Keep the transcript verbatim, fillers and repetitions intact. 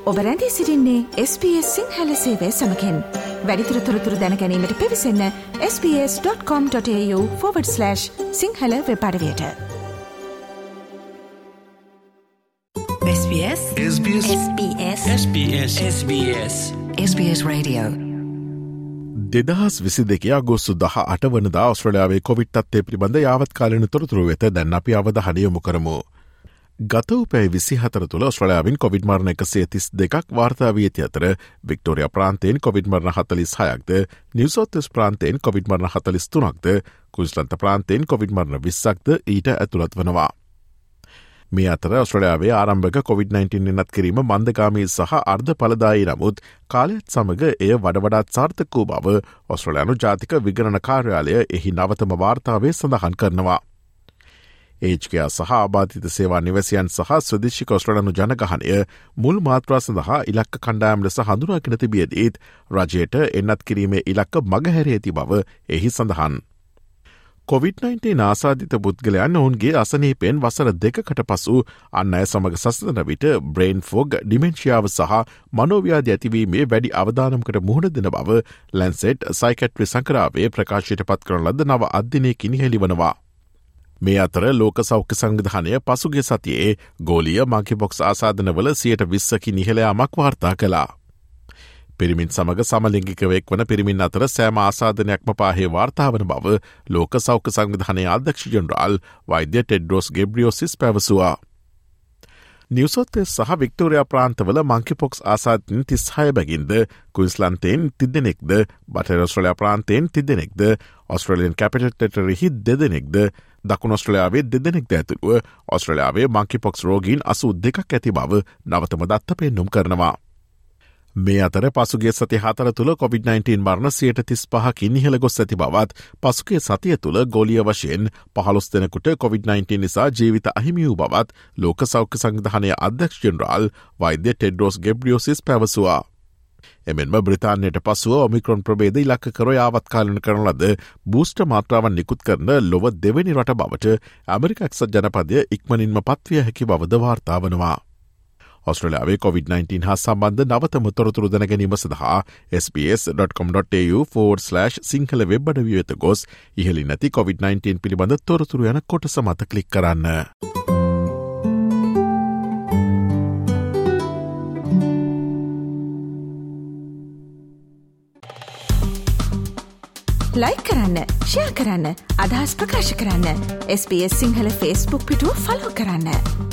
ඔබ රැඳී සිටින්නේ එස් බී එස් සිංහල සේවය සමගින්. වැඩිදුර තොරතුරු දැන ගැනීමට පිවිසන්න S B S dot com dot AU forward slash Sinhala web අඩවියට. S B S S B S S B S S B S S B S S B S Radio. දෙදහස් විසි දෙකේ අගෝස්තු දහ අට වනදා ඔස්ට්‍රේලියාවේ කොවිඩ් තත්ත්වය පිළිබඳ යාවත්කාලීන තොරතුරු වෙත දැන් අපි අවධානය යොමු කරමු. ගත වූ පැය විසිහතර තුළ ඔස්ට්‍රේලියාවෙන් කොවිඩ් මරණ එකසිය තිස් දෙකක් වාර්තා වී ඇති අතර වික්ටෝරියා ප්‍රාන්තයෙන් කොවිඩ් මරණ හතළිස් හයක්ද, නිව් සවුත් වෙල්ස් ප්‍රාන්තයෙන් කොවිඩ් මරණ හතළිස් තුනක්ද, කුයින්ස්ලන්ත ප්‍රාන්තයෙන් කොවිඩ් මරණ විස්සක්ද ඊට ඇතුළත් වනවා. මේ අතර ඔස්ට්‍රේලියාවේ ආරම්භක කොවිඩ් නයින්ටීන් වෙනත් කිරීම මන්දගාමී සහ අර්ධ ඵලදායී නමුත් කාලයත් සමග එය වඩ වඩාත් සාර්ථක වූ බව ඔස්ට්‍රේලියානු ජාතික විගණන කාර්යාලය එහි නවතම වාර්තාවේ සඳහන් කරනවා. ඒජ්කයා සහ ආබාධිත සේවා නිවැසියන් සහ ස්වදේශික ඔස්ට්‍රේලියානු ජනගහනය මුල් මාත්‍රා සඳහා ඉලක්ක කණ්ඩායම් ලෙස හඳුනාගෙන තිබියදීත් රජයට එන්නත් කිරීමේ ඉලක්ක මගහැර ඇති බව එහි සඳහන්. කොවිඩ් නයින්ටීන් ආසාධිත පුද්ගලයන් ඔවුන්ගේ අසනීපෙන් වසර දෙකකට පසු අන්න අය සමග සසඳන විට බ්‍රේන් ෆොග්, ඩිමෙන්ෂියාව සහ මනෝව්‍යාධි ඇතිවීමේ වැඩි අවදානමකට මුහුණ දෙන බව ලැන්සෙට් සයිකැට්‍රි සංකරාවේ ප්‍රකාශයට පත් කරන ලද නව අධ්‍යනයකින් හෙළිවනවා. මේ අතර ලෝක සෞඛ්‍ය සංවිධානය පසුගිය සතියේ ගෝලීය මංකිපොක්ස් ආසාදනවල සියයට විස්සකි නිහලයාමක් වාර්තා කළා. පිරිමින් සමග සමලිංගිකව එක්වන පිරිමින් අතර සෑම ආසාදනයක්ම පාහේ වාර්තා වන බව ලෝක සෞඛ්‍ය සංවිධානයේ අධ්‍යක්ෂ ජෙනරාල් වෛද්‍ය ටෙඩ්රොස් ගෙබ්‍රියෝසිස් පැවසුවා. නිව් සවුත් වෙල්ස් සහ වික්ටෝරියා ප්‍රාන්තවල මංකිපොක්ස් ආසාදිත තිස්හය බැගින්ද, කුයින්ස්ලන්තයෙන් තිදෙනෙක්ද, බටහිර ඔස්ට්‍රේලියා ප්‍රාන්තයෙන් තිදෙනෙක්ද, ඔස්ට්‍රේලියන් කැපිටල් ටෙරිටරියෙහි දෙදෙනෙක්ද, දකුණු ඔස්ට්‍රේලියාවේ දෙදෙනෙක්ද ඇතුළුව ඔස්ට්‍රේලියාවේ මංකිපොක්ස් රෝගීන් අසූ දෙකක් ඇති බව නවතම දත්ත පෙන්නුම් කරනවා. මේ අතර පසුගේ සති හතර තුළ කොවිඩ් නයින්ටීන් මරණ සියයට තිස් පහකින් ඉහළ ගොස් ඇති බවත්, පසුගේ සතිය තුළ ගෝලීය වශයෙන් පහළොස් දෙනෙකුට කොවිඩ් නයින්ටීන් නිසා ජීවිත අහිමි වූ බවත් ලෝක සෞඛ්‍ය සංවිධානයේ අධ්‍යක්ෂ ජෙනරාල් වෛද්‍ය ටෙඩ්රොස් ගෙබ්‍රියෝසිස් පැවසුවා. එමෙන්ම බ්‍රිතාන්‍යයට පසුව ඔමික්‍රොන් ප්‍රභේද ඉලක්ක කර යාවත්කාලන කරන ලද බූස්ටර් මාත්‍රාවන් නිකුත් කරන ලොව දෙවැනි රට බවට ඇමරික එක්සත් ජනපදය ඉක්මනින්ම පත්විය හැකි බවද වාර්තා වනවා. ඔස්ට්‍රේලියාවේ කොවිඩ් නයින්ටීන් හා සම්බන්ධ නවතම තොරතුරු දැන ගැනීම සඳහා S B S dot com dot AU forward slash Sinhala web අඩවිය වෙත ගොස් ඉහළින් නැති කොවිඩ් නයින්ටීන් පිළිබඳ තොරතුරු යන කොටස මත ක්ලික් කරන්න. ලයික් කරන්න, ෂෙයා කරන්න, අදහස් ප්‍රකාශ කරන්න. S B S Sinhala Facebook පිටුව ෆලෝ කරන්න.